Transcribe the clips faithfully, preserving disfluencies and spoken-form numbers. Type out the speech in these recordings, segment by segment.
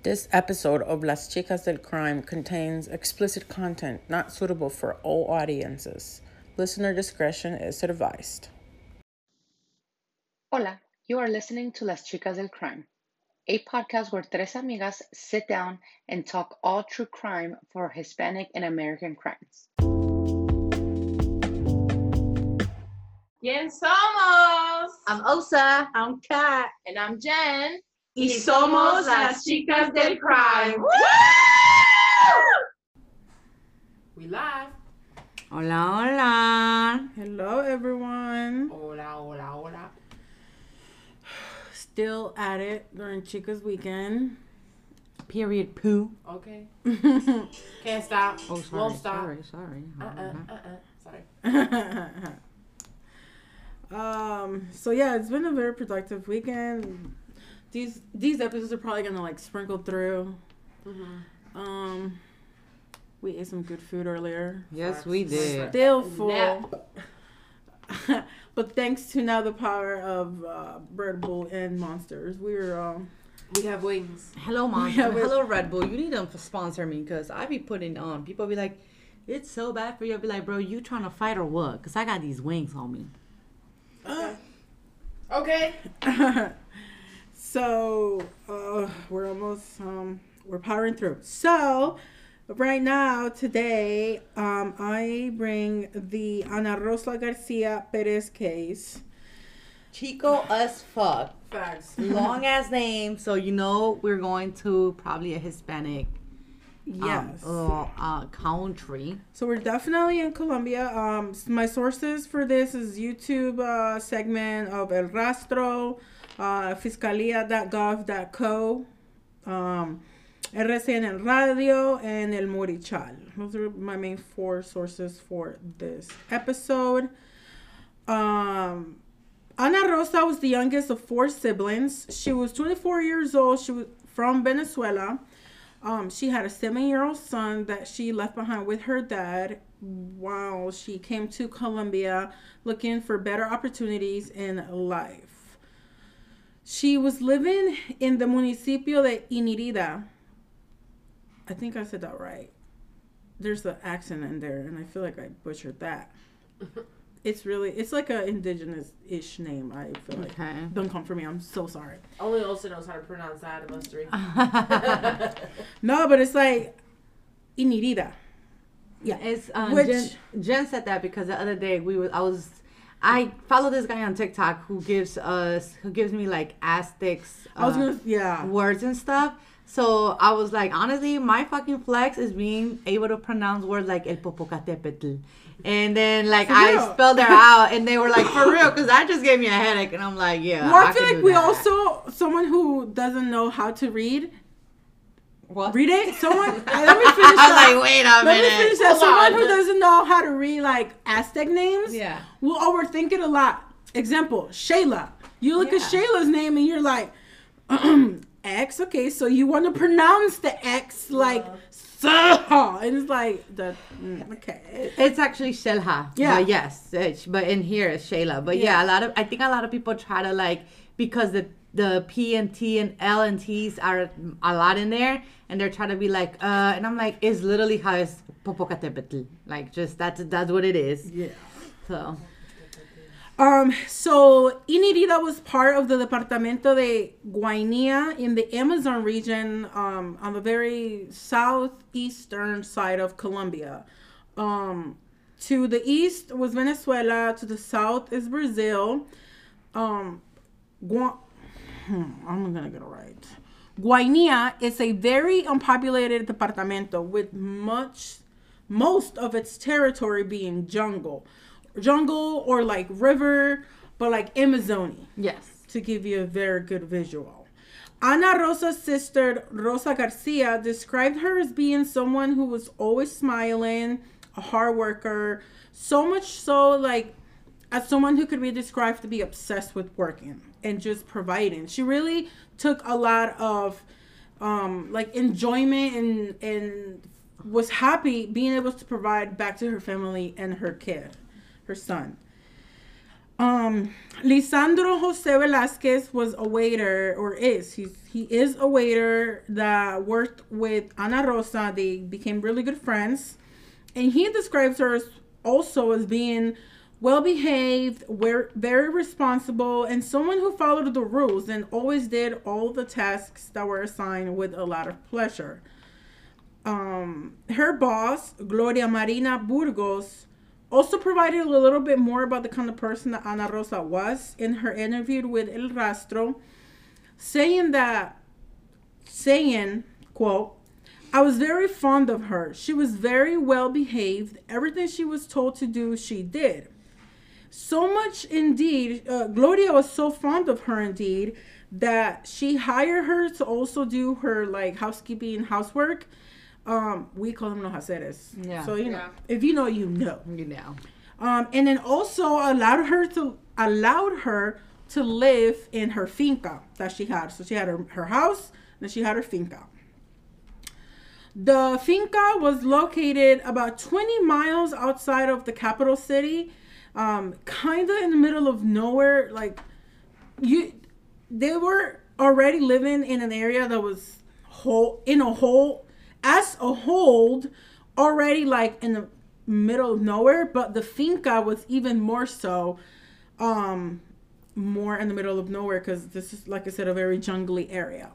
This episode of Las Chicas del Crime contains explicit content not suitable for all audiences. Listener discretion is advised. Hola, you are listening to Las Chicas del Crime, a podcast where tres amigas sit down and talk all true crime for Hispanic and American crimes. ¿Quién somos? I'm Osa. I'm Kat. And I'm Jen. Y somos las chicas del crime. Woo! We live. Hola, hola. Hello, everyone. Hola, hola, hola. Still at it during Chicas Weekend. Period poo. Okay. Can't stop. Oh, sorry. Won't stop. Sorry, sorry. Uh-uh, uh-uh. Sorry. um. So yeah, it's been a very productive weekend. These these episodes are probably gonna like sprinkle through. Mm-hmm. Um, we ate some good food earlier. Yes, we did. Still full. Nap. But thanks to now the power of uh, Red Bull and Monsters, we're um. We have wings. Hello, Mom. Yeah, we- Hello, Red Bull. You need to sponsor me because I be putting on. People be like, it's so bad for you. I be like, bro, you trying to fight or what? Because I got these wings on me. Okay. So uh, we're almost um, we're powering through. So right now today um, I bring the Ana Rosa Garcia Perez case. Chico as fuck. Facts. Long ass name. So you know we're going to probably a Hispanic Yes. um, uh, uh, country. So we're definitely in Colombia. Um, my sources for this is YouTube uh, segment of El Rastro, uh, fiscalia dot gov dot co, um, R C N El Radio, and El Morichal. Those are my main four sources for this episode. Um, Ana Rosa was the youngest of four siblings. She was twenty-four years old. She was from Venezuela. Um, she had a seven-year-old son that she left behind with her dad while she came to Colombia looking for better opportunities in life. She was living in the municipio de Inirida. I think I said that right. There's an accent in there, and I feel like I butchered that. It's really, it's like an indigenous-ish name, I feel like. Okay. Don't come for me. I'm so sorry. Only Olsen knows how to pronounce that of us three. No, but it's like Inirida. Yeah. It's um, Which- Jen, Jen said that because the other day we was I was I follow this guy on TikTok who gives us who gives me like Aztecs uh, I was gonna, yeah. words and stuff. So I was like, honestly, my fucking flex is being able to pronounce words like El Popocatépetl. And then like For I real? spelled it out, and they were like, for real, because that just gave me a headache. And I'm like, yeah. Well, I, I feel can like do we that. also, someone who doesn't know how to read, what? read it. Someone, I, let me finish I that. was like, wait a Let me minute. finish that. Hold Someone on. who doesn't know how to read like Aztec names Yeah. will overthink it a lot. Example, Shayla. You look Yeah. at Shayla's name and you're like, X. Okay, so you want to pronounce the X like, so, and it's like the mm, okay. It's actually Shelha. Yeah. But yes. It's, but in here it's Shayla. But yeah. Yeah. a lot of I think a lot of people try to like because the the P and T and L and T's are a lot in there, and they're trying to be like, uh, and I'm like, it's literally how it's Popocatépetl. Like just that's that's what it is. Yeah. So Um, so Inirida was part of the Departamento de Guainía in the Amazon region, um, on the very southeastern side of Colombia. Um, to the east was Venezuela, to the south is Brazil. Um, Gua- hmm, I'm gonna get it right. Guainía is a very unpopulated departamento with much, most of its territory being jungle. Jungle or like river, but like Amazoni, yes. to give you a very good visual. Ana Rosa's sister, Rosa Garcia, described her as being someone who was always smiling, a hard worker, so much so like as someone who could be described to be obsessed with working and just providing. She really took a lot of um, like enjoyment and, and was happy being able to provide back to her family and her kid. Her son. Um, Lisandro Jose Velasquez was a waiter, or is he's he is a waiter that worked with Ana Rosa. They became really good friends, and he describes her as also as being well behaved, very responsible, and someone who followed the rules and always did all the tasks that were assigned with a lot of pleasure. Um, her boss, Gloria Marina Burgos, also provided a little bit more about the kind of person that Ana Rosa was in her interview with El Rastro, saying that, saying, quote, "I was very fond of her. She was very well behaved. Everything she was told to do, she did. So much indeed, uh, Gloria was so fond of her indeed that she hired her to also do her like housekeeping housework. Um, we call them los haceres. Yeah. So, you know, Yeah. if you know, you know. You know. Um, and then also allowed her to allowed her to live in her finca that she had. So she had her, her house, then she had her finca. The finca was located about twenty miles outside of the capital city, um, kind of in the middle of nowhere. Like you, they were already living in an area that was whole in a whole as a whole already like in the middle of nowhere, but the finca was even more so, um, more in the middle of nowhere because this is, like I said, a very jungly area.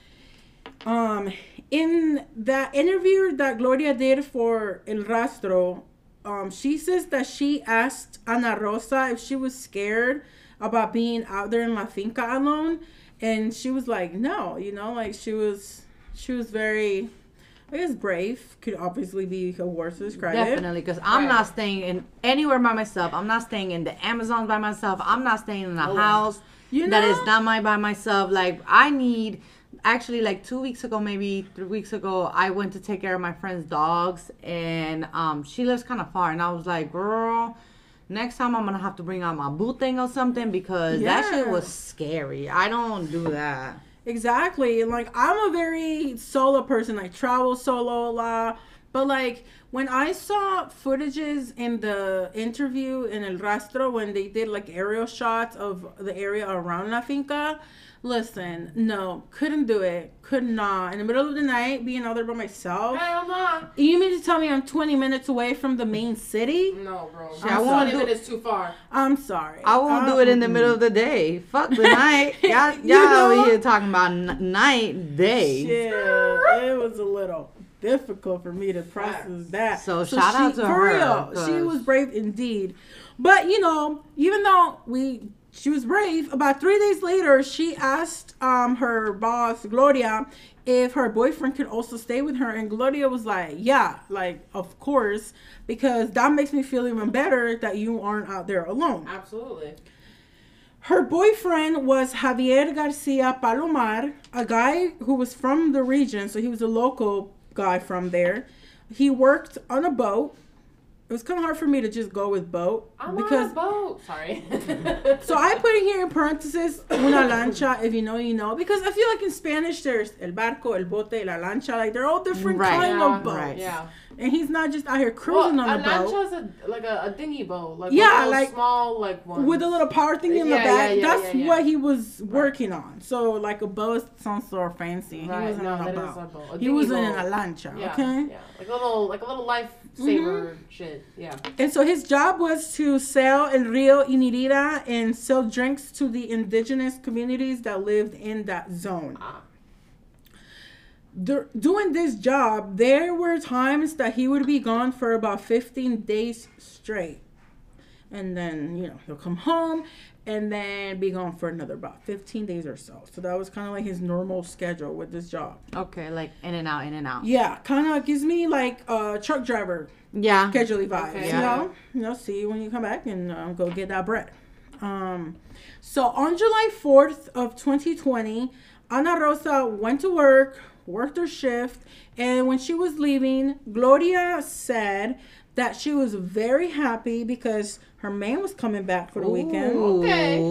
Um, in that interview that Gloria did for El Rastro, um, she says that she asked Ana Rosa if she was scared about being out there in La Finca alone, and she was like, no, you know, like she was, she was very, I guess, brave. Could obviously be a word to describe it. Definitely, because I'm Right. not staying in anywhere by myself. I'm not staying in the Amazon by myself. I'm not staying in a Oh. house You that know? is not mine by myself. Like, I need, actually, like two weeks ago, maybe three weeks ago, I went to take care of my friend's dogs, and um, she lives kind of far, and I was like, girl, next time I'm gonna have to bring out my boot thing or something because that shit Yeah. was scary. I don't do that. Exactly. And like I'm a very solo person. I travel solo a lot. But like when I saw footages in the interview in El Rastro when they did like aerial shots of the area around La Finca, listen, no, couldn't do it. Could not. In the middle of the night, being out there by myself. Hell no. You mean to tell me I'm twenty minutes away from the main city? No, bro. Shit, I won't twenty do- minutes too far. I'm sorry. I won't do it in the middle of the day. Fuck the night. Y'all, y'all You know? over here talking about n- night, day. Shit, it was a little difficult for me to process that. So shout out to for her, real, she 'cause- was brave indeed. But you know, even though we she was brave, about three days later, she asked um her boss Gloria if her boyfriend could also stay with her, and Gloria was like, "Yeah, like of course, because that makes me feel even better that you aren't out there alone." Absolutely. Her boyfriend was Javier Garcia Palomar, a guy who was from the region, so he was a local guy from there. He worked on a boat. It was kind of hard for me to just go with boat I'm because on a boat. Sorry. so I put in here in parentheses una lancha, if you know you know, because I feel like in Spanish there's el barco, el bote, la lancha, like they're all different Right. kind Yeah, of boats. right. Yeah. And he's not just out here Well, cruising a on the boat. lancha is a, like a, a dinghy boat. Like Yeah, one of those like- small, like one. With a little power thing in the Yeah, back. yeah, yeah, That's yeah, yeah. what he was working on. So like a boat sounds so fancy. He Right, wasn't no, on a that is boat. a boat. A He dinghy was in boat. a lancha. Yeah, Okay. yeah, like a little, like a little lifesaver shit. Yeah. And so his job was to sail El Rio Inirida and sell drinks to the indigenous communities that lived in that zone. Ah. Dur- doing this job, there were times that he would be gone for about fifteen days straight. And then, you know, he'll come home and then be gone for another about fifteen days or so. So that was kind of like his normal schedule with this job. Okay, like in and out, in and out. Yeah, kind of gives me like a truck driver Yeah. schedule vibes. Okay. You Yeah. know, you know, see you when you come back and um, go get that bread. Um, so on July fourth of twenty twenty, Ana Rosa went to work, worked her shift, and when she was leaving, Gloria said that she was very happy because her man was coming back for the weekend. Okay. Ooh.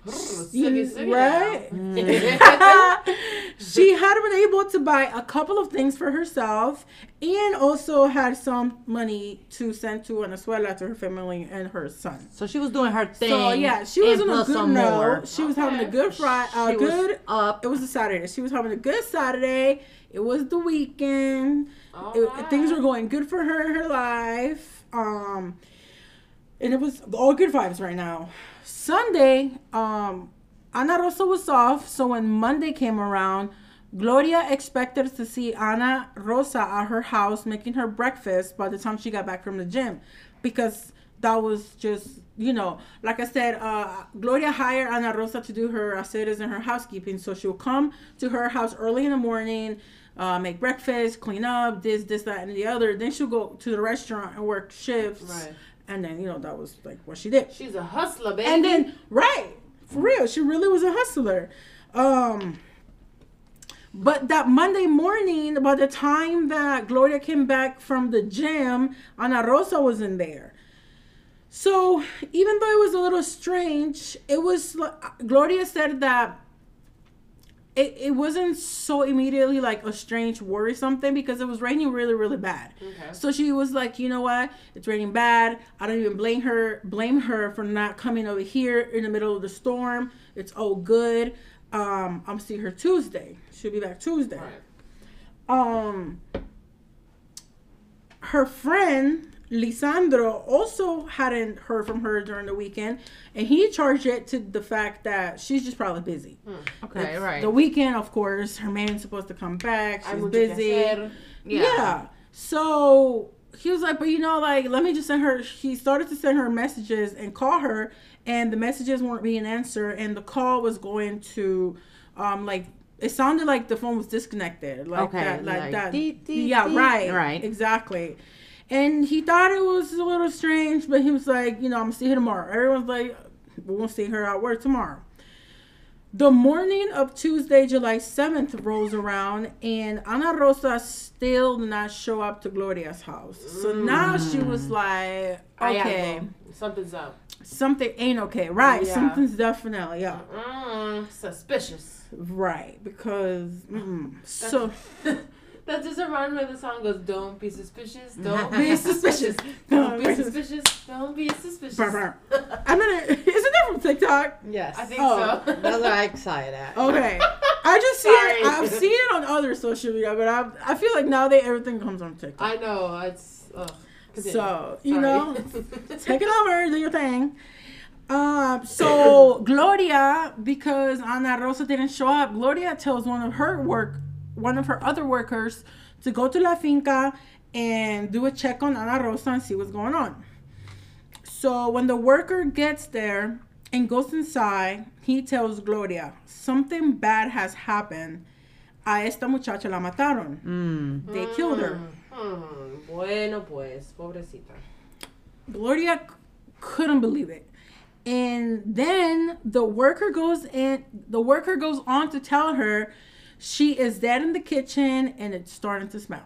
Sucky, sucky right? now. She had been able to buy a couple of things for herself and also had some money to send to Venezuela to her family and her son. So she was doing her thing. So yeah, she was and on a plus good some note. more. She was Okay. having a good Friday, uh, She was good. up. It was a Saturday. She was having a good Saturday. It was the weekend. All It- right. Things were going good for her in her life. Um, and it was all good vibes right now. Sunday, um, Ana Rosa was off, so when Monday came around, Gloria expected to see Ana Rosa at her house making her breakfast by the time she got back from the gym, because that was just, you know, like I said, uh, Gloria hired Ana Rosa to do her aceres and her housekeeping, so she'll come to her house early in the morning, uh, make breakfast, clean up, this, this, that, and the other. Then she'll go to the restaurant and work shifts. Right. And then, you know, that was like what she did. She's a hustler, baby. And then, right, for real, she really was a hustler. Um, but that Monday morning, by the time that Gloria came back from the gym, Ana Rosa wasn't there. So even though it was a little strange, it was, Gloria said that it, it wasn't so immediately like a strange worry something, because it was raining really, really bad. Okay. So she was like, you know what? It's raining bad. I don't even blame her, blame her for not coming over here in the middle of the storm. It's all good. Um, I'm seeing her Tuesday. She'll be back Tuesday. Right. Um, her friend Lisandro also hadn't heard from her during the weekend, and he charged it to the fact that she's just probably busy. Okay, It's right. The weekend, of course, her man's supposed to come back. Hay She's mucho que busy. hacer. Yeah. Yeah. So he was like, but you know, like, let me just send her. He started to send her messages and call her, and the messages weren't being answered, and the call was going to, um, like, it sounded like the phone was disconnected, like Okay, that, like, like, that. dee, dee, yeah, dee. right, Right. exactly. And he thought it was a little strange, but he was like, you know, I'm gonna see her tomorrow. Everyone's like, we're gonna see her at work tomorrow. The morning of Tuesday, July seventh rolls around, and Ana Rosa still did not show up to Gloria's house. So now she was like, Hay okay, algo. Something's up. something ain't okay. Right, Yeah. something's definitely up. Mm, suspicious. Right, because, mm, so, That just reminds me of the song goes, don't be suspicious, don't be be suspicious. suspicious, don't be suspicious, don't be suspicious. I'm gonna, isn't that from TikTok? Yes. I think Oh. so. That's what I excited at. Okay. I just see it, Sorry. I've seen it on other social media, but I I feel like nowadays everything comes on TikTok. I know, it's, ugh. Continue. So, you Sorry. know, take it over, do your thing. Um, so Gloria, because Ana Rosa didn't show up, Gloria tells one of her work, one of her other workers, to go to La Finca and do a check on Ana Rosa and see what's going on. So when the worker gets there and goes inside, he tells Gloria, something bad has happened. A esta muchacha la mataron. Mm. They killed her. Hmm. Bueno, pues, pobrecita. Gloria c- couldn't believe it. And then the worker goes in, the worker goes on to tell her she is dead in the kitchen and it's starting to smell.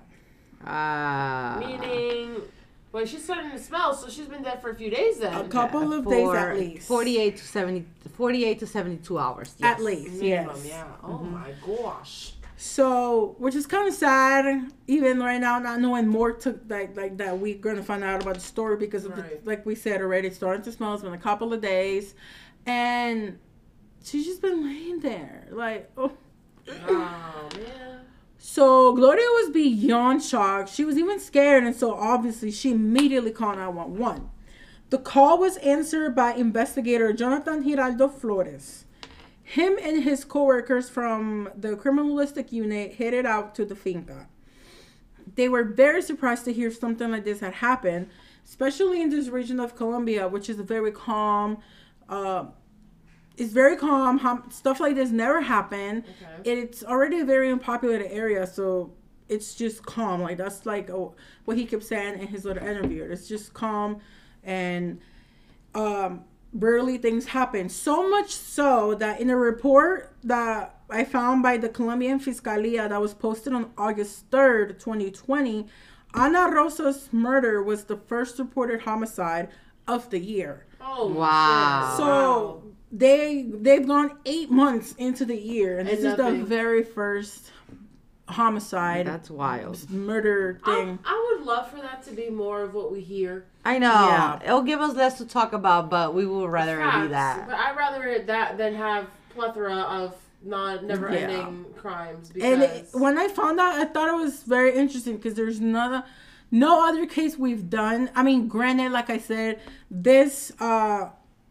Ah. Meaning, well, she's starting to smell, so she's been dead for a few days then. A couple of days For at least. forty-eight to seventy, forty-eight to seventy-two hours. Yes. At least, Minimum, yes. yeah. Oh my gosh. So, which is kind of sad, even right now, not knowing more to like like that. We're gonna find out about the story because of Right. the, like we said already, it's starting to smell. It's been a couple of days, and she's just been laying there, like oh. Oh man. So Gloria was beyond shocked. She was even scared, and so obviously she immediately called nine one one. The call was answered by investigator Jonathan Giraldo Flores. Him and his coworkers from the criminalistic unit headed out to the finca. They were very surprised to hear something like this had happened, especially in this region of Colombia, which is a very calm, uh, it's very calm. Hum- stuff like this never happen. Okay. It's already a very unpopulated area, so it's just calm. Like that's like oh, what he kept saying in his little interview. It's just calm, and um, rarely things happen. So much so that in a report that I found by the Colombian Fiscalia that was posted on August third, twenty twenty, Ana Rosa's murder was the first reported homicide of the year. Oh Wow. shit. So they they've gone eight months into the year, and this And is the nothing. very first homicide, That's wild. murder I, thing. I would love for that to be more of what we hear. I know. Yeah. It'll give us less to talk about, but we would rather it be Facts. that. But I'd rather it that than have plethora of non never ending crimes. Because And it, when I found out, I thought it was very interesting because there's no no other case we've done. I mean, granted, like I said, this uh,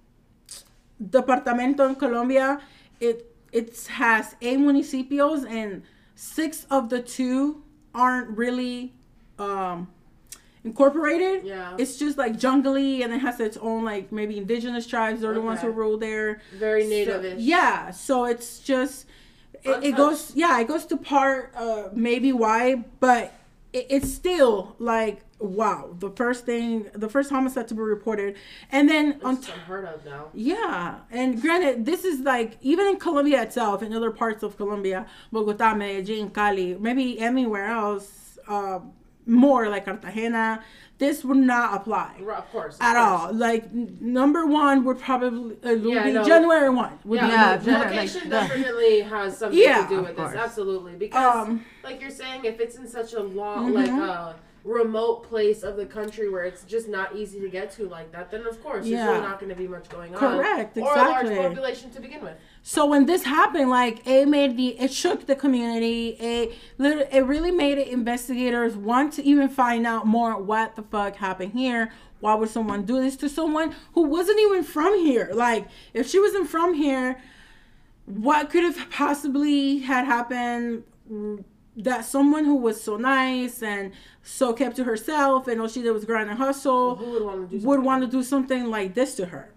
departamento in Colombia, it it has eight municipios, and six of the two aren't really um, incorporated. Yeah. It's just like jungly, and it has its own, like, maybe indigenous tribes. They're the ones who Okay. rule there. very So, native-ish. yeah, so it's just it, it Untouched. goes yeah it goes to part uh maybe why, but it, it's still like, wow, the first thing the first homicide to be reported, and then on It's t- unheard of now. yeah, and granted, this is like even in Colombia itself, in other parts of Colombia, Bogota, Medellin, Cali, maybe anywhere else, uh, more like Cartagena, this would not apply Right, Of course. Of at course. all. Like n- number one would probably uh, would Yeah, be no. January one. Would Yeah, be Yeah, the January, location like, the- definitely has something Yeah, to do of with course. this. Absolutely, because Um, like you're saying, if it's in such a long, Mhm. like a remote place of the country where it's just not easy to get to like that, then of course Yeah. there's really not going to be much going on. Correct, Or a large exactly. population to begin with. So when this happened, like, it made the it shook the community. It lit- it really made it investigators want to even find out more what the fuck happened here. Why would someone do this to someone who wasn't even from here? Like, if she wasn't from here, what could have possibly had happened that someone who was so nice and so kept to herself and all she did was grind and hustle Who would want to do something? would want to do something like this to her?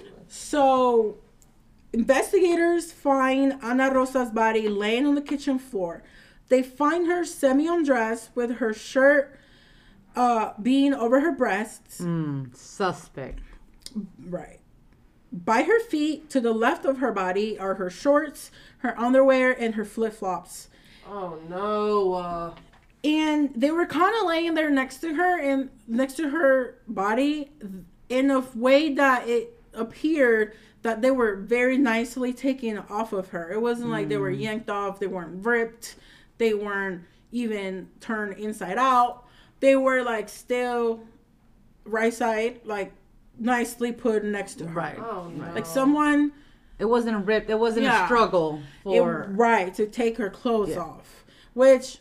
So investigators find Ana Rosa's body laying on the kitchen floor. They find her semi-undressed with her shirt uh, being over her breasts. Mm, suspect. Right. By her feet, to the left of her body, are her shorts, her underwear, and her flip-flops. Oh no. Uh, And they were kind of laying there next to her and next to her body in a way that it appeared that they were very nicely taken off of her. It wasn't like they were yanked off. They weren't ripped. They weren't even turned inside out. They were like still right side, like nicely put next to her. Right. oh no. Like someone, It wasn't ripped. It wasn't Yeah. a struggle it, for. right, to take her clothes Yeah. off. Which,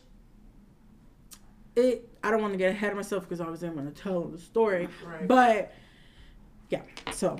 it I don't want to get ahead of myself because obviously I'm going to tell the story. Right. But, yeah, so.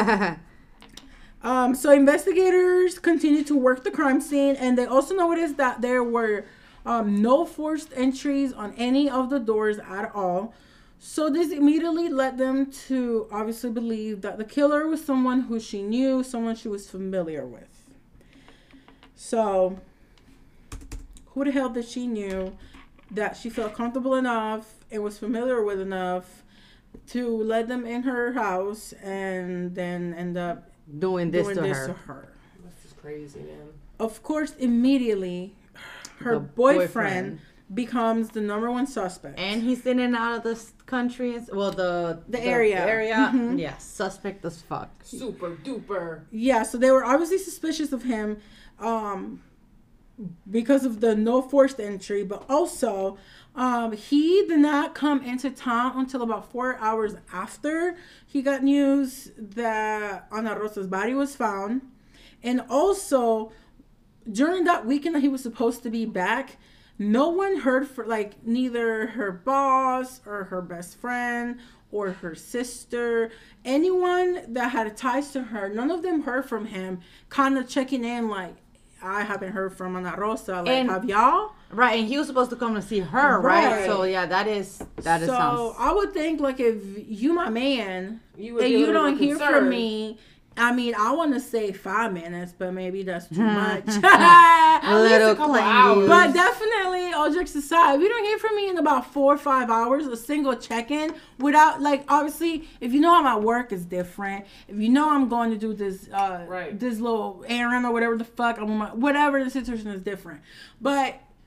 Um, so investigators continued to work the crime scene, and they also noticed that there were um, no forced entries on any of the doors at all. So this immediately led them to obviously believe that the killer was someone who she knew, someone she was familiar with. So who the hell did she knew that she felt comfortable enough and was familiar with enough to let them in her house and then end up doing this, doing to, this her. to her? This is crazy, man. Of course, immediately, her The boyfriend, boyfriend. becomes the number one suspect. And he's in and out of the s- country. as- Well, the The area. area. Mhm. Yeah, suspect as fuck. Super duper. Yeah, so they were obviously suspicious of him um, because of the no forced entry, but also um, he did not come into town until about four hours after he got news that Ana Rosa's body was found. And also, during that weekend that he was supposed to be back, no one heard for like neither her boss or her best friend or her sister, anyone that had ties to her, none of them heard from him, kind of checking in like, I haven't heard from Ana Rosa. Like, And- have y'all? Right, and he was supposed to come to see her, right? Right. So yeah, that is that is so sounds. I would think like if you my man You would and be a you little don't bit hear from concerned. me, I mean, I want to say five minutes, but maybe that's too much. A At least little a couple clingy. hours. But definitely, all jokes aside, if you don't hear from me in about four or five hours, a single check-in without, like, obviously, if you know I'm at work, it's different. If you know I'm going to do this, uh, Right. this little errand or whatever the fuck, I'm on my, whatever the situation is different. But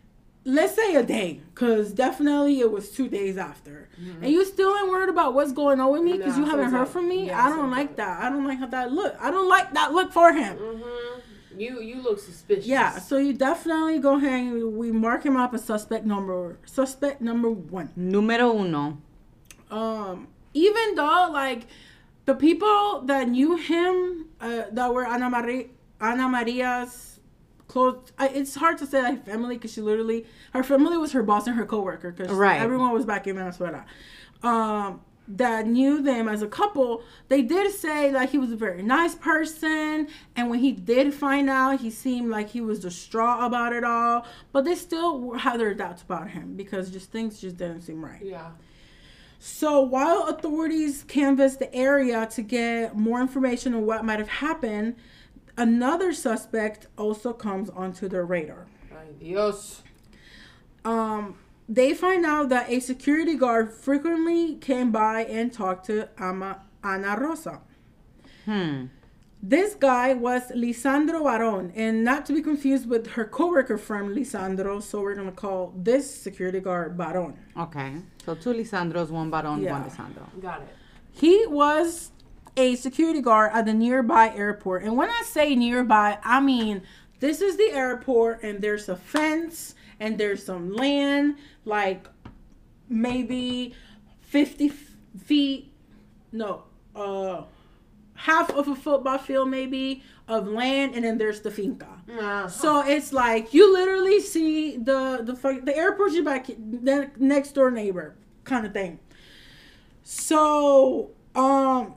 let's say a day, because definitely it was two days after. Mm-hmm. And you still ain't worried about what's going on with me because no, you haven't heard from me? Yeah, I don't like that. I don't like how that look. I don't like that look for him. Mm-hmm. You you look suspicious. Yeah, so you definitely go ahead and we mark him up as suspect number suspect number one. Numero uno. Um, even though like the people that knew him, uh, that were Ana Maria, Ana Maria's close. I, it's hard to say like family because she literally her family was her boss and her coworker because right. everyone was back in Venezuela. Um. That knew them as a couple, they did say like he was a very nice person, and when he did find out, he seemed like he was distraught about it all, but they still had their doubts about him because just things just didn't seem right. Yeah. So while authorities canvassed the area to get more information on what might have happened, another suspect also comes onto their radar. Ay, Dios. Um They find out that a security guard frequently came by and talked to Ama, Ana Rosa. Hmm. This guy was Lisandro Baron, and not to be confused with her coworker friend Lisandro, so we're going to call this security guard Baron. Okay. So two Lisandros, one Baron, Yeah. one Lisandro. Got it. He was a security guard at the nearby airport. And when I say nearby, I mean this is the airport and there's a fence and there's some land, like maybe fifty feet, no, uh, half of a football field maybe of land, and then there's the finca. Uh-huh. So it's like you literally see the the the airport's your back, the next door neighbor kind of thing. So um,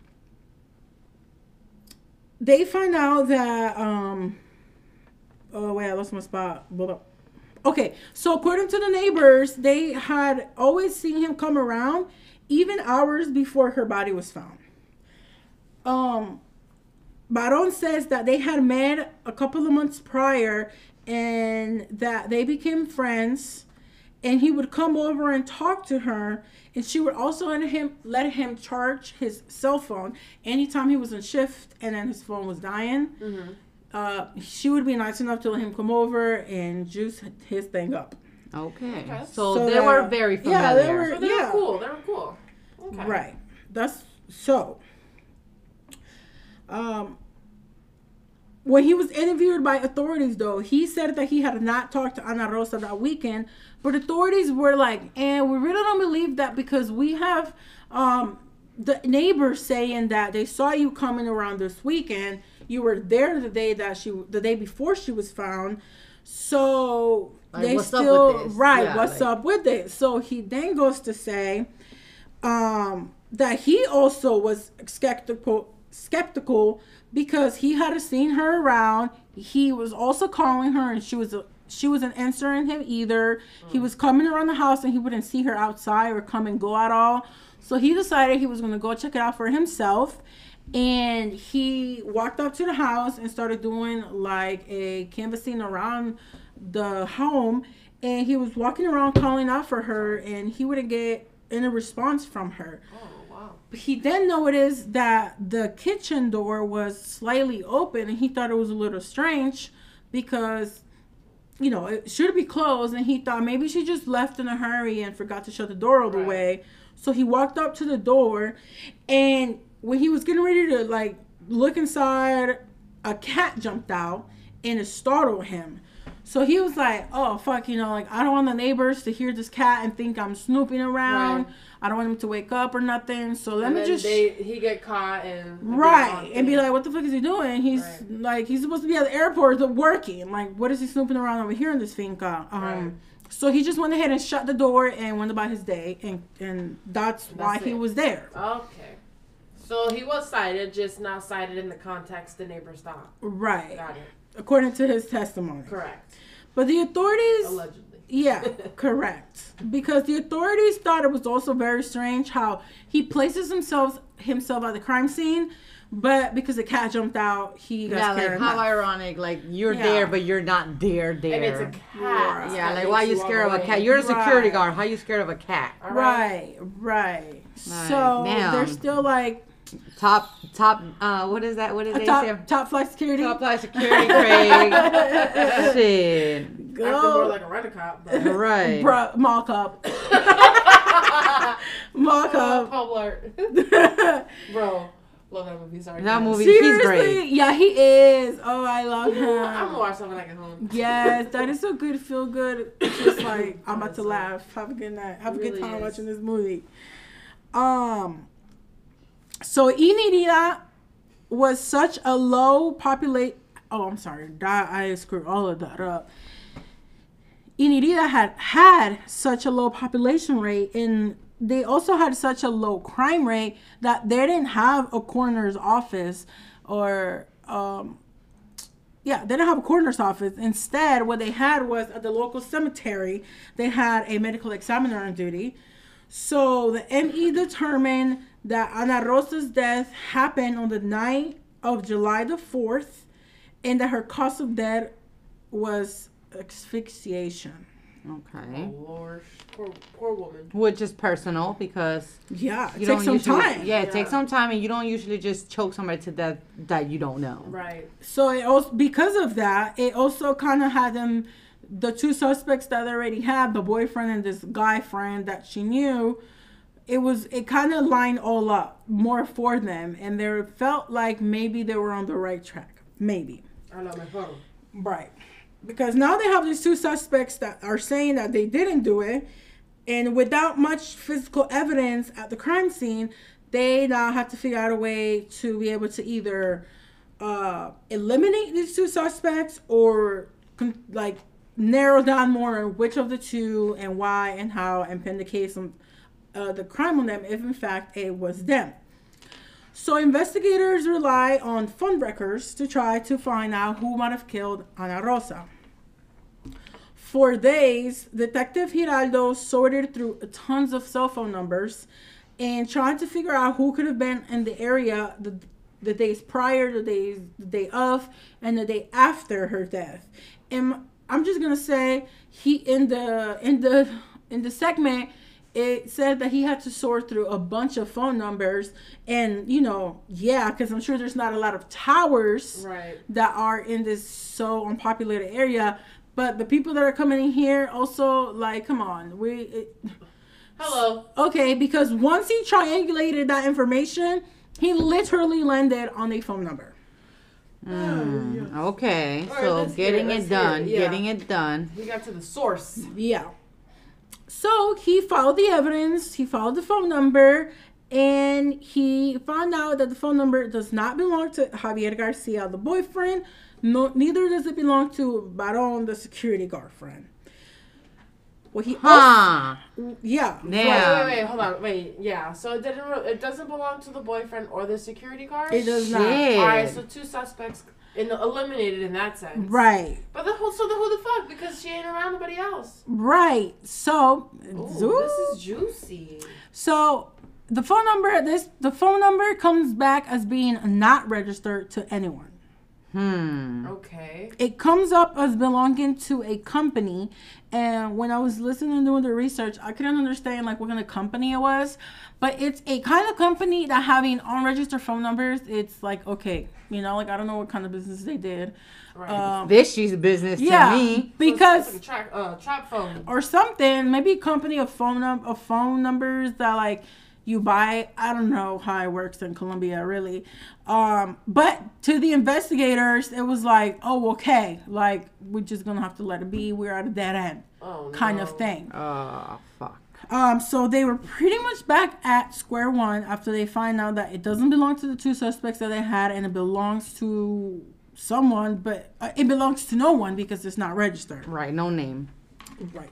they find out that um, oh wait, I lost my spot. Blah, blah. Okay, so according to the neighbors, they had always seen him come around even hours before her body was found. Um, Baron says that they had met a couple of months prior and that they became friends, and he would come over and talk to her, and she would also let him let him charge his cell phone anytime he was on shift and then his phone was dying. Mm-hmm. Uh, she would be nice enough to let him come over and juice his thing up. Okay. Okay. So, So they that- were very familiar. yeah, they were- So they Yeah. were cool. They were cool. Okay. Right. That's so. Um, when he was interviewed by authorities, though, he said that he had not talked to Ana Rosa that weekend, but authorities were like, and we really don't believe that because we have um, the neighbors saying that they saw you coming around this weekend. You were there the day that she, the day before she was found. So like, they what's still, up with this? right, Yeah, what's like, up with it? So he then goes to say um, that he also was skeptical, skeptical because he had seen her around. He was also calling her, and she was a, she wasn't answering him either. Mm. He was coming around the house, and he wouldn't see her outside or come and go at all. So he decided he was going to go check it out for himself. And he walked up to the house and started doing like a canvassing around the home. And he was walking around calling out for her, and he wouldn't get any response from her. Oh, wow. He then noticed that the kitchen door was slightly open, and he thought it was a little strange because, you know, it should be closed. And he thought maybe she just left in a hurry and forgot to shut the door all the Right. way. So he walked up to the door, and when he was getting ready to like look inside, a cat jumped out and it startled him. So he was like, oh fuck, you know, like I don't want the neighbors to hear this cat and think I'm snooping around. Right. I don't want him to wake up or nothing. So let And me then just they, he get caught and right and be like, what the fuck is he doing? He's Right. like, he's supposed to be at the airport working. Like, what is he snooping around over here in this finca? Um, Right. So he just went ahead and shut the door and went about his day, and and that's, That's why he it. was there. Okay. So he was cited, just not cited in the context the neighbors thought. Right. Got it. According to his testimony. Correct. But the authorities, Allegedly. yeah, correct. Because the authorities thought it was also very strange how he places himself himself at the crime scene, but because the cat jumped out, he got Yeah, scared. like and how left. ironic. Like you're Yeah. there, but you're not there. There. And it's a cat. Right. Yeah, that like makes why are you walk scared of a away. cat? You're a security Right. guard. How are you scared of a cat? All right. Right, right. Right, So damn. they're still like Top, top. Uh, what is that? What did a they top say? top flight security. Top flight security, Craig. Shit. acting more like a rent-a-cop. But. Right. Bruh, mock up. mock Oh, up. Paul Blart. Bro, love that movie. Sorry. That guys. movie, he's Seriously, great. yeah, he is. Oh, I love him. I'm gonna watch something like at home. Yes, that is so good. Feel good. It's just like I'm about to laugh. Have a good night. Have a good Really time is. watching this movie. Um. So Inirida was such a low populate. Oh, I'm sorry. That, I screwed all of that up. Inirida had had such a low population rate, and they also had such a low crime rate that they didn't have a coroner's office or um yeah, they didn't have a coroner's office. Instead, what they had was at the local cemetery, they had a medical examiner on duty. So the M E determined that Ana Rosa's death happened on the night of July the fourth, and that her cause of death was asphyxiation. Okay. Oh, Lord. Poor, poor woman. Which is personal because Yeah, it you takes don't some usually, time. Yeah, it Yeah. takes some time, and you don't usually just choke somebody to death that you don't know. Right. So it also, because of that, it also kind of had them, the two suspects that they already had, the boyfriend and this guy friend that she knew, it was, it kind of lined all up more for them. And they felt like maybe they were on the right track. Maybe. I know my phone. Right. Because now they have these two suspects that are saying that they didn't do it. And without much physical evidence at the crime scene, they now have to figure out a way to be able to either uh, eliminate these two suspects or con- like narrow down more on which of the two and why and how and pin the case on uh, the crime on them if in fact it was them. So investigators rely on phone records to try to find out who might have killed Ana Rosa. For days, Detective Giraldo sorted through tons of cell phone numbers and tried to figure out who could have been in the area the, the days prior, the days, the day of, and the day after her death. And I'm just gonna say he in the in the in the segment. It said that he had to sort through a bunch of phone numbers, and you know, yeah, because I'm sure there's not a lot of towers Right. that are in this so unpopulated area. But the people that are coming in here also, like, come on, we it, Hello. okay, because once he triangulated that information, he literally landed on a phone number. Mm, okay, All right, so let's hear getting it, it, let's hear done, it, yeah. getting it done. We got to the source. Yeah. So he followed the evidence, he followed the phone number, and he found out that the phone number does not belong to Javier Garcia, the boyfriend. No, neither does it belong to Baron, the security guard friend. Well, he Huh. also, yeah. Wait, Yeah. wait, wait, hold on, wait, yeah. So it didn't. re- It doesn't belong to the boyfriend or the security guard. It does not. Shit. All right, so two suspects in the, eliminated in that sense. Right, But the whole, so the who the fuck? Because she ain't around nobody else. right. So, Ooh, zoo- this is juicy. so the phone number, this the phone number comes back as being not registered to anyone. Hmm. Okay. It comes up as belonging to a company, and when I was listening and doing the research, I couldn't understand like what kind of company it was, but it's a kind of company that having unregistered phone numbers, it's like, okay, you know, like I don't know what kind of business they did. Right. Um, Fishy's business yeah, to me. So it's- because it's like a track, uh, trap phone. or something, maybe a company of phone num- of phone numbers that like you buy. I don't know how it works in Colombia really. Um, but to the investigators, it was like, oh, okay, like we're just gonna have to let it be. We're at a dead end Oh, kind no. of thing. Oh, fuck. Um, so they were pretty much back at square one after they find out that it doesn't belong to the two suspects that they had, and it belongs to someone, but uh, it belongs to no one because it's not registered. Right, no name. Right.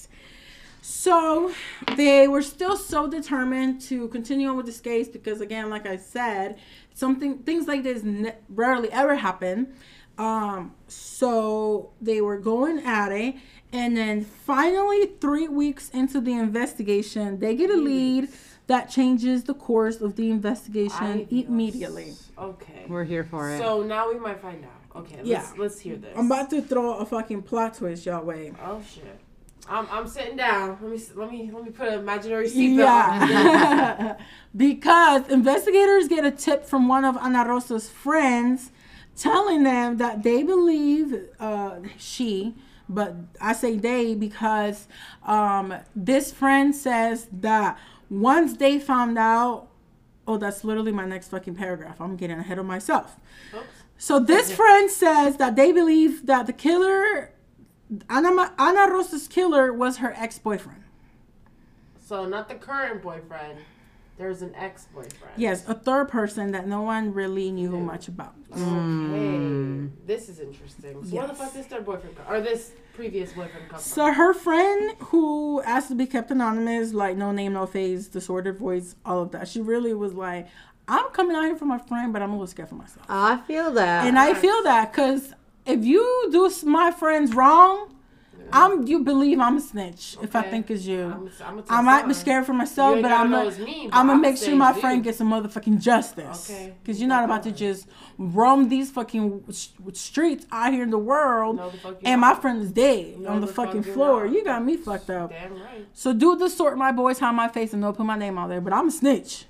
So they were still so determined to continue on with this case because, again, like I said, something things like this ne- rarely ever happen. Um, so they were going at it, and then finally, three weeks into the investigation, they get a lead that changes the course of the investigation Ay, Dios. immediately. Okay. We're here for it. So now we might find out. Okay. Yeah. Let's let's hear this. I'm about to throw a fucking plot twist y'all way. Oh shit. I'm I'm sitting down. Let me s- let me let me put an imaginary seatbelt on. Yeah. Because investigators get a tip from one of Ana Rosa's friends telling them that they believe uh, she but I say they because um, this friend says that once they found out, oh, that's literally my next fucking paragraph. I'm getting ahead of myself. Oops. So this friend says that they believe that the killer, Ana, Ana Rosa's killer, was her ex-boyfriend. So not the current boyfriend. There's an ex-boyfriend. Yes, a third person that no one really knew yeah. much about. Okay, mm. This is interesting. So yes. Where the fuck this third boyfriend come, or this previous boyfriend come So from? her friend, who asked to be kept anonymous, like no name, no face, distorted voice, all of that. She really was like, I'm coming out here for my friend, but I'm a little scared for myself. I feel that, and I feel that because if you do my friends wrong, I'm. You believe I'm a snitch okay. if I think it's you. I'm, I'm I might be scared for myself, but I'm gonna I'm gonna make sure my friend gets some motherfucking justice. Okay. Because you're not about to just roam these fucking streets out here in the world, no, the fuck and my friend is dead no, on the, the fucking fuck floor. You got me fucked up. Damn right. So do the sort my boys hide my face and don't put my name out there, but I'm a snitch.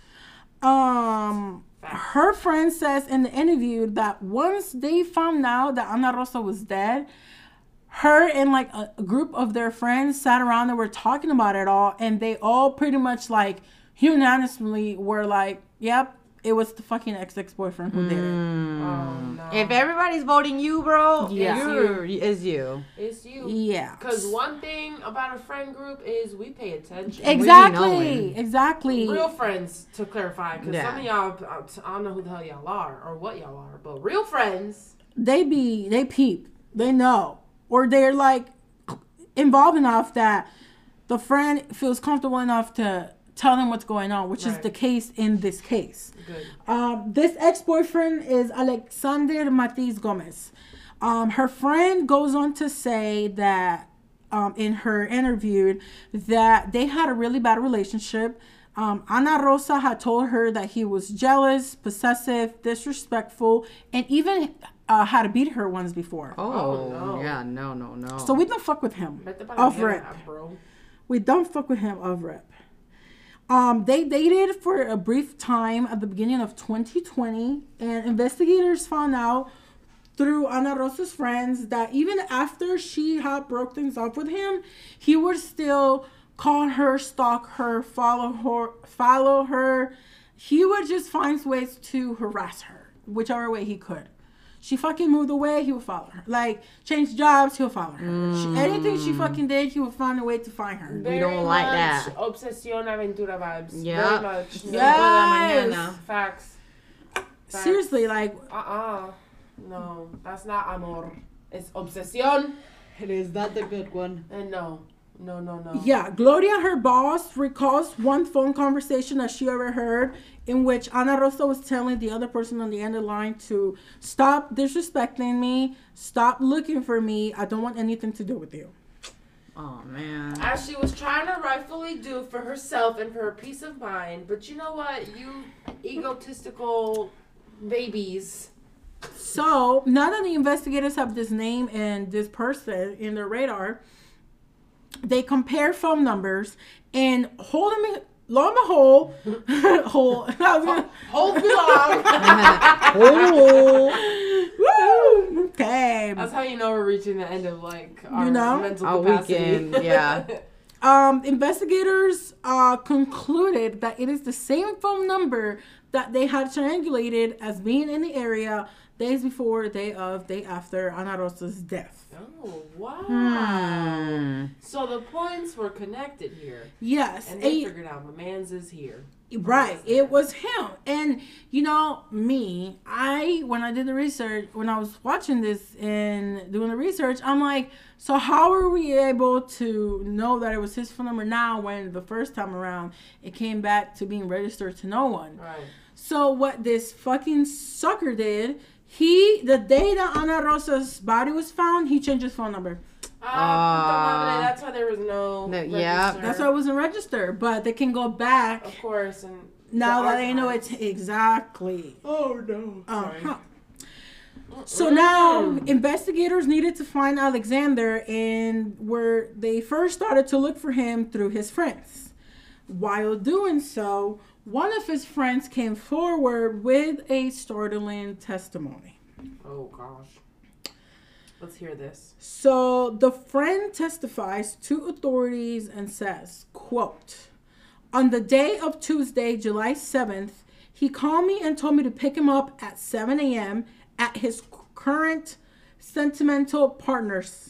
Um. Her friend says in the interview that once they found out that Ana Rosa was dead, her and like a, a group of their friends sat around and were talking about it all, and they all pretty much like unanimously were like, yep, it was the fucking ex-ex-boyfriend who mm. did it. Oh, no. If everybody's voting you, bro, yeah. you're, it's you. It's you. Yeah. Because one thing about a friend group is we pay attention. Exactly. Exactly. Real friends, to clarify, because yeah. some of y'all, I don't know who the hell y'all are or what y'all are, but real friends. They be, they peep. They know. Or they're like involved enough that the friend feels comfortable enough to tell them what's going on, which right. is the case in this case. Good. Um, this ex-boyfriend is Alexander Matiz Gomez. Um, her friend goes on to say that um, in her interview that they had a really bad relationship. Um, Ana Rosa had told her that he was jealous, possessive, disrespectful, and even uh, had to beat her once before. Oh, oh no. yeah, no, no, no. So we don't fuck with him. Off rip. We don't fuck with him off rip. Um, they dated for a brief time at the beginning of twenty twenty, and investigators found out through Ana Rosa's friends that even after she had broke things off with him, he would still call her, stalk her, follow her, follow her. He would just find ways to harass her, whichever way he could. She fucking moved away, he would follow her. Like, change jobs, he'll follow her. Mm. She, anything she fucking did, he would find a way to find her. Very we don't like that. Obsesión aventura vibes. Yeah. Very much. Yes. Facts. Facts. Seriously, like. Uh-uh. No, that's not amor. It's obsesión. It is not the good one. And no. No, no, no. Yeah, Gloria, her boss, recalls one phone conversation that she ever heard in which Ana Rosa was telling the other person on the end of the line to stop disrespecting me, stop looking for me. I don't want anything to do with you. Oh, man. As she was trying to rightfully do for herself and for her peace of mind. But you know what? You egotistical babies. So, now that the investigators have this name and this person in their radar, they compare phone numbers, and hold them, lo and behold, hold, I was gonna, hold Woo! Okay. That's how you know we're reaching the end of like our you know? mental our capacity. Weekend, yeah. um, investigators uh, concluded that it is the same phone number that they had triangulated as being in the area days before, day of, day after Ana Rosa's death. Oh, wow. Hmm. So the points were connected here. Yes. And they a, figured out my man's is here. Right. It was him. And, you know, me, I, when I did the research, when I was watching this and doing the research, I'm like, so how are we able to know that it was his phone number now when the first time around it came back to being registered to no one? Right. So what this fucking sucker did, he, the day that Ana Rosa's body was found, he changed his phone number. Uh, that's why there was no the, yeah. That's why it wasn't registered. But they can go back. Of course. And now that they know it's exactly. Oh, no. Uh-huh. So now investigators needed to find Alexander, and where they first started to look for him through his friends. While doing so, one of his friends came forward with a startling testimony. Oh, gosh. Let's hear this. So the friend testifies to authorities and says, quote, on the day of Tuesday, July seventh, he called me and told me to pick him up at seven a.m. at his current sentimental partner's.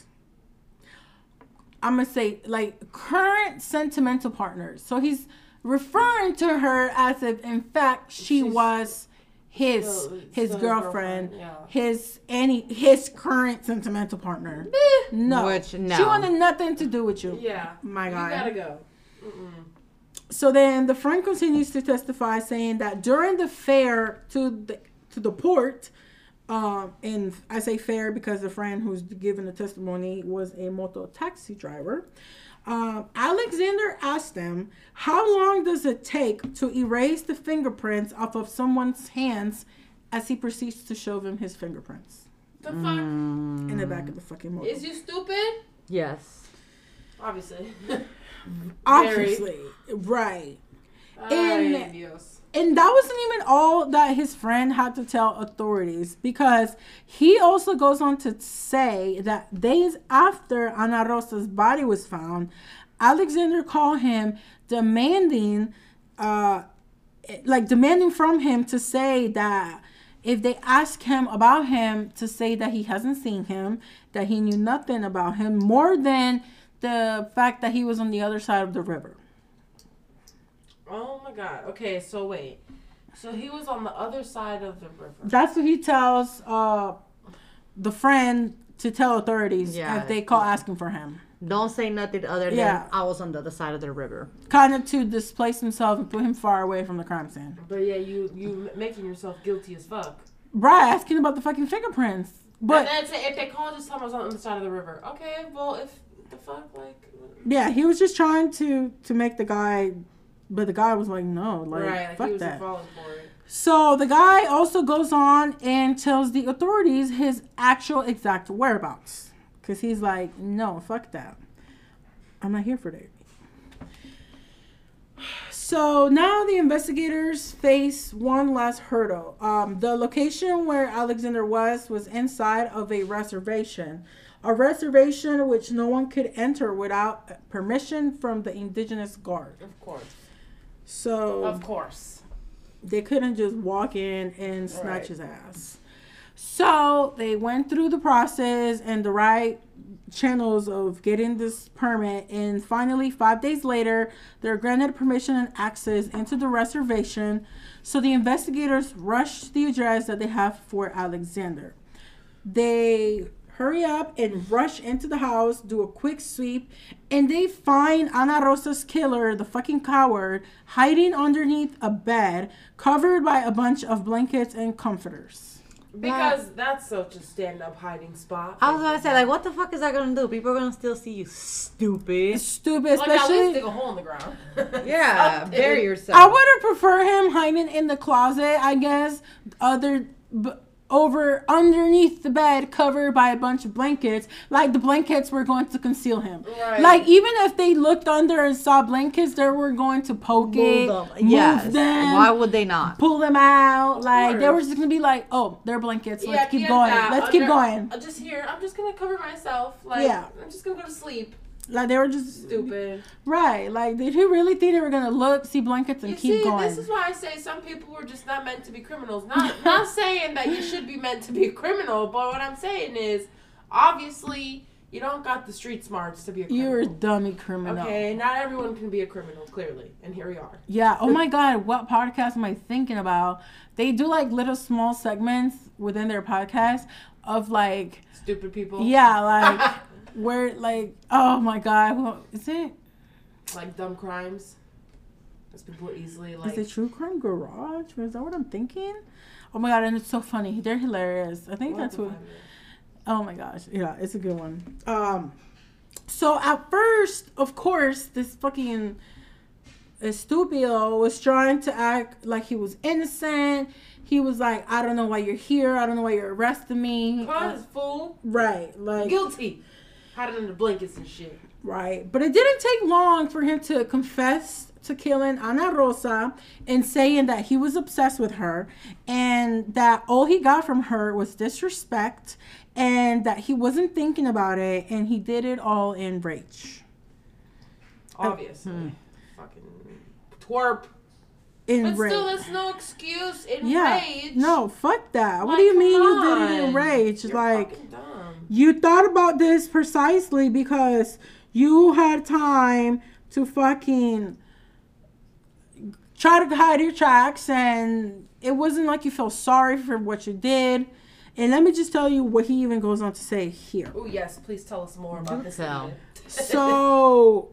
I'm going to say, like, current sentimental partners. So he's referring to her as if, in fact, she She's was his still- his still girlfriend, girlfriend, yeah. his any his current sentimental partner. No. Which, no. She wanted nothing to do with you. Yeah. My You God. gotta go. Mm-mm. So then the friend continues to testify, saying that during the fare to the to the port, um, and I say fare because the friend who's giving the testimony was a moto taxi driver. Um, Alexander asked him, "How long does it take to erase the fingerprints off of someone's hands?" As he proceeds to show them his fingerprints The fuck? in the back of the fucking motor. Is you stupid? Yes. Obviously. Obviously, right. Ay, And- Dios. And that wasn't even all that his friend had to tell authorities, because he also goes on to say that days after Ana Rosa's body was found, Alexander called him demanding, uh, like demanding from him to say that if they ask him about him, to say that he hasn't seen him, that he knew nothing about him, more than the fact that he was on the other side of the river. Oh my God. Okay, so wait. So he was on the other side of the river. That's what he tells uh, the friend to tell authorities Yeah. if they call asking for him. Don't say nothing other than Yeah. I was on the other side of the river. Kind of to displace himself and put him far away from the crime scene. But yeah, you you making yourself guilty as fuck. Right, asking about the fucking fingerprints. But and then say, if they call, just tell them I was on the other side of the river. Okay, well, if the fuck, like. yeah, he was just trying to, to make the guy, but the guy was like, no, like, right, like fuck he was that. falling for it. So the guy also goes on and tells the authorities his actual exact whereabouts. Because he's like, no, fuck that. I'm not here for that. So now the investigators face one last hurdle. Um, the location where Alexander was was inside of a reservation. A reservation which no one could enter without permission from the indigenous guard. Of course. So Of course. they couldn't just walk in and snatch Right. his ass. So they went through the process and the right channels of getting this permit, and finally five days later they're granted permission and access into the reservation. So the investigators rush to the address that they have for Alexander. They hurry up and rush into the house, do a quick sweep, and they find Ana Rosa's killer, the fucking coward, hiding underneath a bed covered by a bunch of blankets and comforters. Because that's such a stand-up hiding spot. I was gonna say, like, what the fuck is that gonna do? People are gonna still see you, stupid. It's stupid, Like, at least especially. dig a hole in the ground. Yeah, Something. bury yourself. I would have preferred him hiding in the closet, I guess, other b- over underneath the bed, covered by a bunch of blankets. Like the blankets were going to conceal him. Right. Like even if they looked under and saw blankets, they were going to poke it, Move them. move Yes. them, Why would they not? pull them out. Like they course. were just gonna be like, oh, they're blankets. Let's Yeah, keep get going. that. Let's keep Under- going. I'm just here. I'm just gonna cover myself. Like, Yeah. I'm just gonna go to sleep. Like they were just Stupid. right. Like did he really think they were gonna look, see blankets, and You keep see, going? this is why I say some people were just not meant to be criminals. Not not saying that you should be meant to be a criminal, but what I'm saying is, obviously, you don't got the street smarts to be a criminal. You're a dummy criminal. Okay, not everyone can be a criminal, clearly, and here we are. Yeah. Oh my God. What podcast am I thinking about? They do like little small segments within their podcast of like, Stupid people. yeah, like where like, oh my God, who is it? Like dumb crimes. As people easily like. Is it True Crime Garage? Is that what I'm thinking? Oh my God, and it's so funny. They're hilarious. I think We'll have that's to what. find it. Oh my gosh, yeah, it's a good one. Um, so at first, of course, this fucking Estúpido was trying to act like he was innocent. He was like, I don't know why you're here. I don't know why you're arresting me. Cause fool. Right, like Guilty. Hiding under blankets and shit. Right. But it didn't take long for him to confess to killing Ana Rosa and saying that he was obsessed with her and that all he got from her was disrespect and that he wasn't thinking about it and he did it all in rage. Obviously. Hmm. Fucking twerp. In but rage. still, that's no excuse in yeah. rage. No, fuck that. Like, what do you mean on. you did it in rage? You're like, fucking dumb. You thought about this precisely because you had time to fucking try to hide your tracks, and it wasn't like you felt sorry for what you did. And let me just tell you what he even goes on to say here. Oh, yes. Please tell us more about this. So,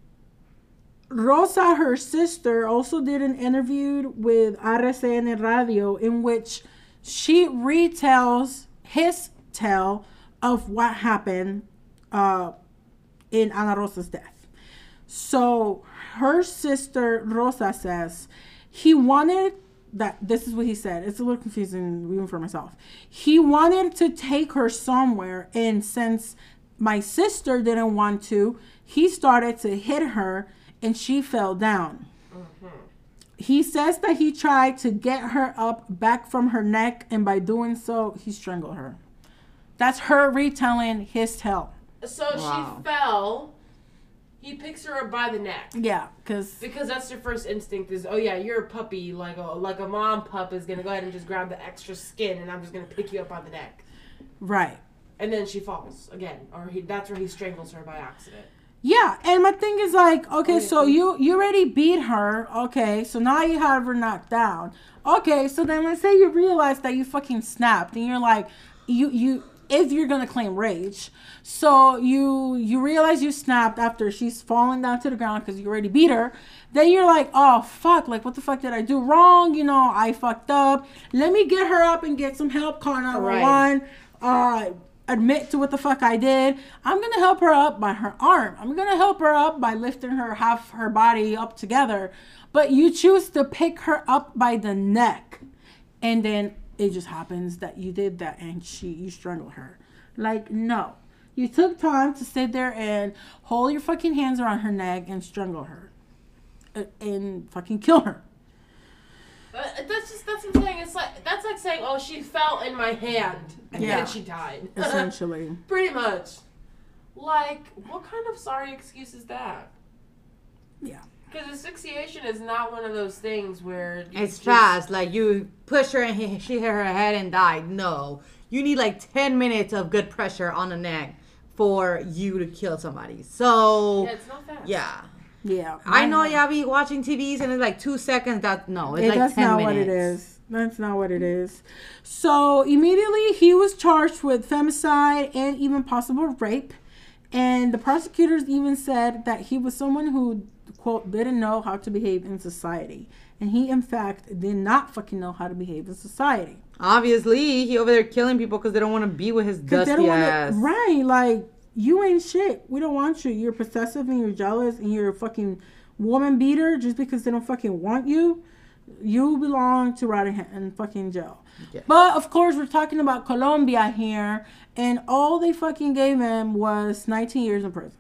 Rosa, her sister, also did an interview with R C N Radio in which she retells his tale of what happened uh, in Ana Rosa's death. So her sister Rosa says he wanted that. This is what he said. It's a little confusing even for myself. He wanted to take her somewhere, and since my sister didn't want to, he started to hit her, and she fell down. Mm-hmm. He says that he tried to get her up back from her neck, and by doing so, he strangled her. That's her retelling his tale. So Wow. she fell. He picks her up by the neck. Yeah, because because that's your first instinct is, oh yeah, you're a puppy, like a like a mom pup is gonna go ahead and just grab the extra skin, and I'm just gonna pick you up by the neck. Right. And then she falls again, or he that's where he strangles her by accident. Yeah, and my thing is like, okay, Oh, yeah, so please. you you already beat her, okay, so now you have her knocked down. Okay, so then let's say you realize that you fucking snapped, and you're like, you you. If you're gonna claim rage, so you you realize you snapped after she's fallen down to the ground because you already beat her, then you're like, oh fuck, like what the fuck did I do wrong? You know, I fucked up. Let me get her up and get some help. Call nine one one. Uh, admit to what the fuck I did. I'm gonna help her up by her arm. I'm gonna help her up by lifting her half her body up together. But you choose to pick her up by the neck, and then it just happens that you did that and she you strangled her. Like, no. You took time to sit there and hold your fucking hands around her neck and strangle her. Uh, and fucking kill her. But that's just that's what I'm saying. It's like that's like saying, oh, she fell in my hand and Yeah. then she died. Essentially. Pretty much. Like, what kind of sorry excuse is that? Yeah. Because asphyxiation is not one of those things where you It's just- fast. Like you push her and he, she hit her head and died. No. You need like ten minutes of good pressure on the neck for you to kill somebody. So, Yeah, it's not fast. yeah. Yeah. I know y'all be watching T Vs and it's like two seconds. That No, it's It, like that's ten not minutes. what it is. That's not what it is. So immediately he was charged with femicide and even possible rape. And the prosecutors even said that he was someone who, quote, didn't know how to behave in society. And he, in fact, did not fucking know how to behave in society. Obviously, he over there killing people because they don't want to be with his 'Cause they dusty don't wanna- ass. Right, like, you ain't shit. We don't want you. You're possessive and you're jealous and you're a fucking woman beater just because they don't fucking want you. You belong to rot in, in fucking jail. Yeah. But, of course, we're talking about Colombia here. And all they fucking gave him was nineteen years in prison.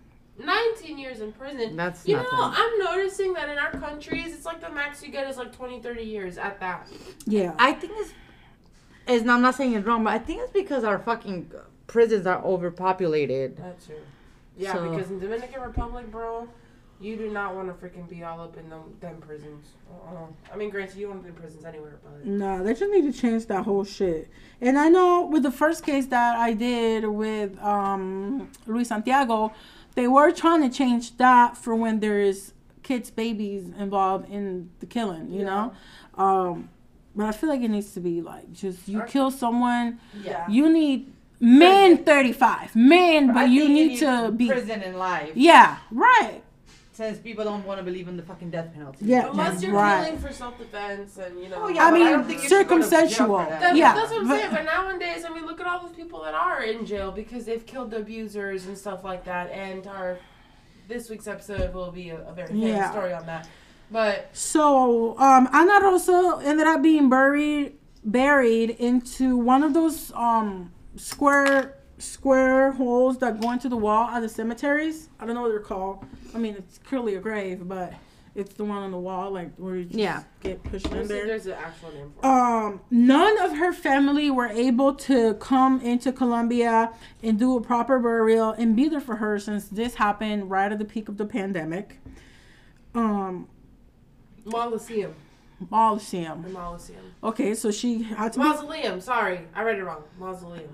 nineteen years in prison. That's You nothing. know, I'm noticing that in our countries, it's like the max you get is like twenty, thirty years at that. Yeah. I think it's, it's I'm not saying it's wrong, but I think it's because our fucking prisons are overpopulated. That's true. Yeah, So- because in Dominican Republic, bro, you do not want to freaking be all up in them, them prisons. Uh-uh. I mean, granted, you want to be in prisons anywhere, but... No, they just need to change that whole shit. And I know with the first case that I did with um, Luis Santiago, they were trying to change that for when there's kids, babies involved in the killing, you Yeah. know? Um, but I feel like it needs to be like just you Or- kill someone, Yeah. you need men thirty-five, men, but I you think need to be. prison in life. Yeah, right. Since people don't want to believe in the fucking death penalty. Yeah. Unless you're Right. killing for self-defense and, you know... Oh, yeah, I but mean, don't think you should go to jail for circumstantial. that. That, Yeah, that's what I'm but- saying. But nowadays, I mean, look at all those people that are in jail because they've killed abusers and stuff like that. And our this week's episode will be a, a very famous Yeah. story on that. But So, um, Ana Rosa ended up being buried buried into one of those um square square holes that go into the wall at the cemeteries. I don't know what they're called. I mean, it's clearly a grave, but it's the one on the wall, like where you just Yeah. get pushed in There's, there. there's an actual name for it. Um, none of her family were able to come into Colombia and do a proper burial and be there for her since this happened right at the peak of the pandemic. Um, Mausoleum. Mausoleum. The Mausoleum. Okay, so she had to be Mausoleum. Sorry, I read it wrong. Mausoleum.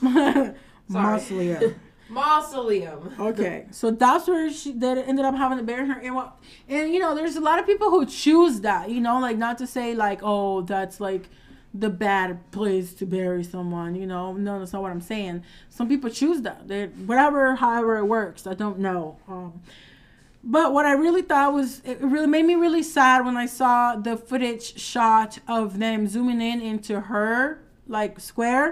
Mausoleum. Mausoleum. Okay, so that's where she they ended up having to bury her. And what, and you know, there's a lot of people who choose that. You know, like not to say like, oh, that's like the bad place to bury someone. You know, no, that's not what I'm saying. Some people choose that. They whatever, however it works. I don't know. Um, but what I really thought was it really made me really sad when I saw the footage shot of them zooming in into her like square,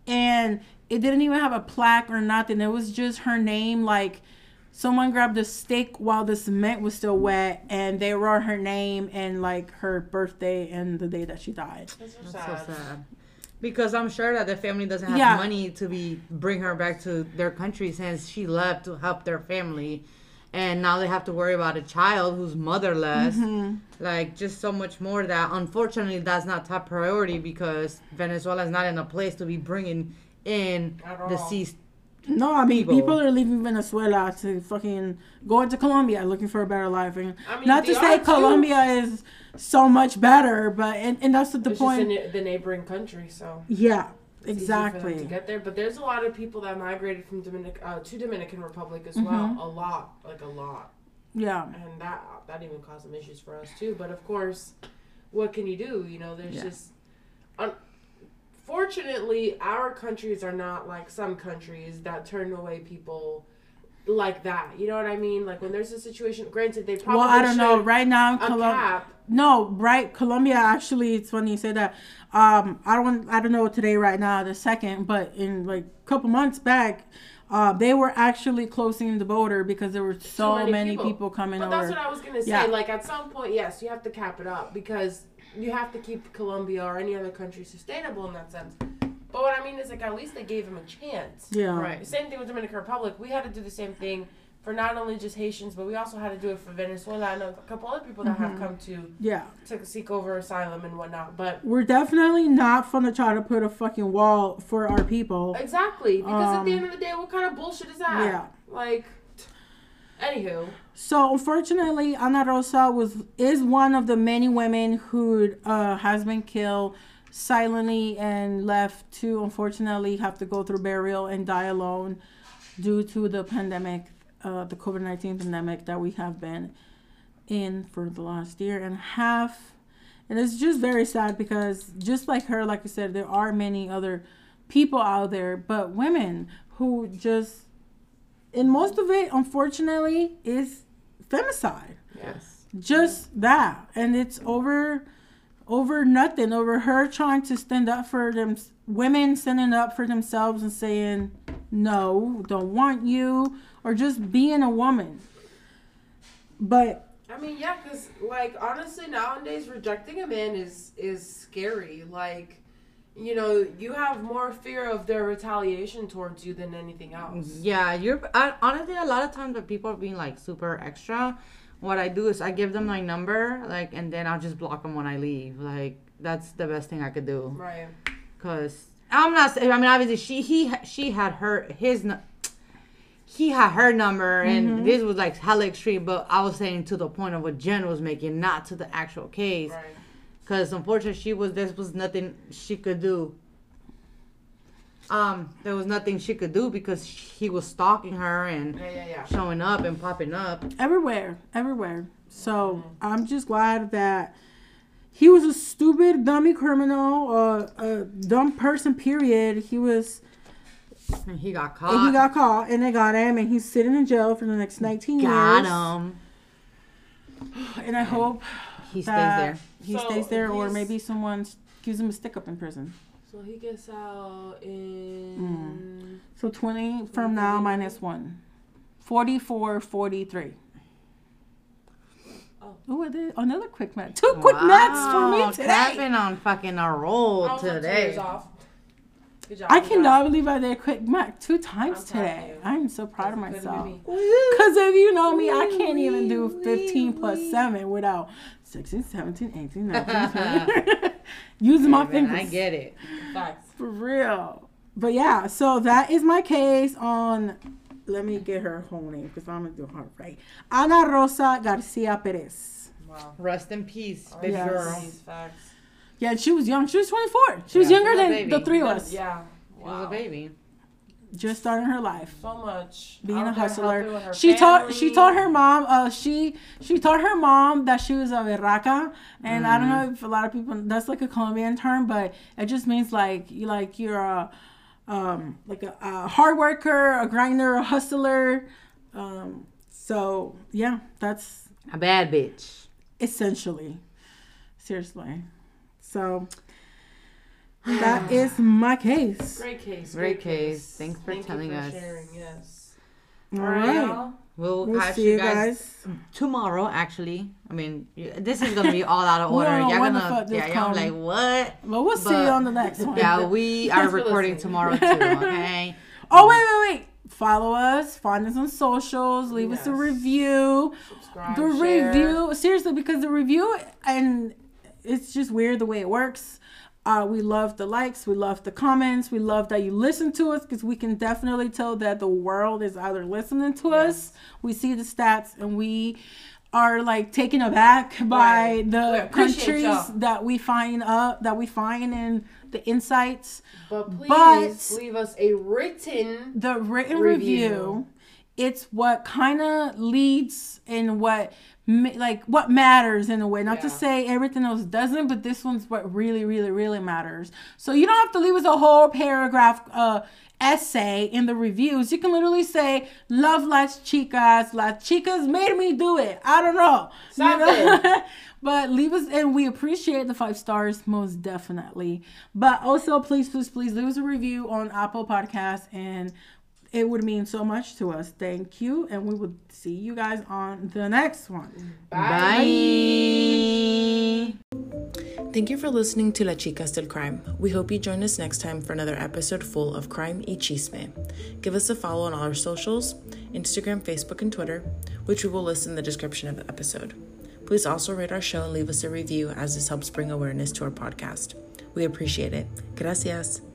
and it didn't even have a plaque or nothing. It was just her name. Like someone grabbed a stick while the cement was still wet, and they wrote her name and like her birthday and the day that she died. That's so That's sad. so sad. Because I'm sure that the family doesn't have Yeah. money to be bring her back to their country since she left to help their family, and now they have to worry about a child who's motherless. Mm-hmm. Like just so much more that unfortunately that's not top priority because Venezuela is not in a place to be bringing in At all. deceased. No, I mean People. people, are leaving Venezuela to fucking go into Colombia looking for a better life. And I mean, not to they say are too. Colombia is so much better, but and, and that's the It's point. just the, the neighboring country, so Yeah, it's easy for them to exactly. get there. But there's a lot of people that migrated from Dominic uh, to Dominican Republic as Mhm. well. A lot, like a lot, Yeah. and that that even caused some issues for us too. But of course, what can you do? You know, there's Yeah. just. Un- Fortunately, our countries are not like some countries that turn away people like that. You know what I mean? Like when there's a situation. Granted, they probably Well, I don't know. should Right now, a Colo- cap. no, right? Colombia actually. It's funny you say that. Um, I don't. I don't know today, right now, the second, but in like a couple months back, uh, they were actually closing the border because there were so many many, people. people. coming But over. that's what I was gonna say. Yeah. Like at some point, yes, you have to cap it up because you have to keep Colombia or any other country sustainable in that sense. But what I mean is like at least they gave him a chance. yeah. Right. Same thing with Dominican Republic. We had to do the same thing for not only just Haitians, but we also had to do it for Venezuela and a couple other people that have Mhm. come to Yeah. to seek over asylum and whatnot. But We're definitely not fun to try to put a fucking wall for our people. exactly because at the Um, end of the day, what kind of bullshit is that? Yeah. Like, anywho. So unfortunately, Ana Rosa was is one of the many women who uh, has been killed silently and left to unfortunately have to go through burial and die alone due to the pandemic, uh, the COVID nineteen pandemic that we have been in for the last year and a half. And it's just very sad because just like her, like I said, there are many other people out there, but women who just, and most of it, unfortunately, is femicide. Yes. Just that. And it's over over nothing, over her trying to stand up for them, women standing up for themselves and saying, no, don't want you, or just being a woman. But I mean, yeah, because, like, honestly, nowadays, rejecting a man is is scary. Like, you know, you have more fear of their retaliation towards you than anything else. Yeah, you're I, honestly a lot of times when people are being like super extra, what I do is I give them my number, like, and then I'll just block them when I leave. Like that's the best thing I could do. Right. Cause I'm not. I mean, obviously she he she had her his. nu- He had her number, and Mhm. this was like hella extreme. But I was saying to the point of what Jen was making, not to the actual case. Right. Because unfortunately, she was there was nothing she could do. Um, there was nothing she could do because he was stalking her and Yeah, yeah, yeah. showing up and popping up. everywhere, everywhere. So I'm just glad that he was a stupid, dummy criminal, uh, a dumb person, period. He was, And he got caught. and he got caught, and they got him, and he's sitting in jail for the next nineteen got years. him. And I hope He stays that there. he So stays there, or he's- maybe someone gives him a stick up in prison. So he gets out in. So twenty from now minus one. forty-four, forty-three. Oh. Oh, I did another quick math. Two quick maths for me Wow, today. Capping on fucking a roll I was like two today. years off. Good job. I good cannot job. believe I did quick math two times I'm proud of today. you. I'm so proud of That's a good myself. movie. Because if you know me, I can't even do fifteen plus seven without sixteen, seventeen, eighteen, nineteen, twenty. Using my Hey, man, fingers. I get it. Facts. For real. But yeah, so that is my case on, let me get her whole name because I'm going to do her right. Ana Rosa Garcia Perez. Wow. Rest in peace, baby Yes. girl. These facts. Yeah, she was young. She was twenty-four. She was Yeah, younger she was a than baby. the three of us. Yeah. She was a baby. Just starting her life. So much. Being Out a there hustler. helping with her She taught she family. taught her mom uh she she taught her mom that she was a berraca, and I don't know if a lot of people, that's like a Colombian term, but it just means like you like you're a um like a, a hard worker, a grinder, a hustler. Um so yeah, that's A bad bitch. essentially. Seriously. So that is my case. Great case. Great case. Thanks for Thank telling you for us. sharing. Yes. All All right, right. y'all. We'll, We'll catch see you guys, tomorrow. Actually, I mean, you- this is gonna be all out of We order. don't know You're when the gonna, fuck this yeah, you're come. like, what? But we'll see But- you on the next one. Yeah, we are Thanks for recording listening. tomorrow too. Okay. Oh, wait, wait, wait. Follow us. Find us on socials. Leave us a Yes. review. Subscribe. The share. review, seriously, because the review, and it's just weird the way it works. Uh, we love the likes. We love the comments. We love that you listen to us because we can definitely tell that the world is either listening to us. We see the stats and we are like taken aback by Right. We the appreciate countries y'all. that we find up, that we find in the insights. But please But- leave us a written. The written Review. review, it's what kind of leads and what ma- like what matters in a way. Not to Yeah. say everything else doesn't, but this one's what really, really, really matters. So you don't have to leave us a whole paragraph uh, essay in the reviews. You can literally say, "Love las chicas. Las chicas made me do it." I don't know. You know? Something. But leave us, and we appreciate the five stars most definitely. But also, please, please, please leave us a review on Apple Podcasts, and it would mean so much to us. Thank you, and we will see you guys on the next one. Bye. Thank you for listening to La Chicas del Crime. We hope you join us next time for another episode full of crime y chisme. Give us a follow on all our socials, Instagram, Facebook, and Twitter, which we will list in the description of the episode. Please also rate our show and leave us a review, as this helps bring awareness to our podcast. We appreciate it. Gracias.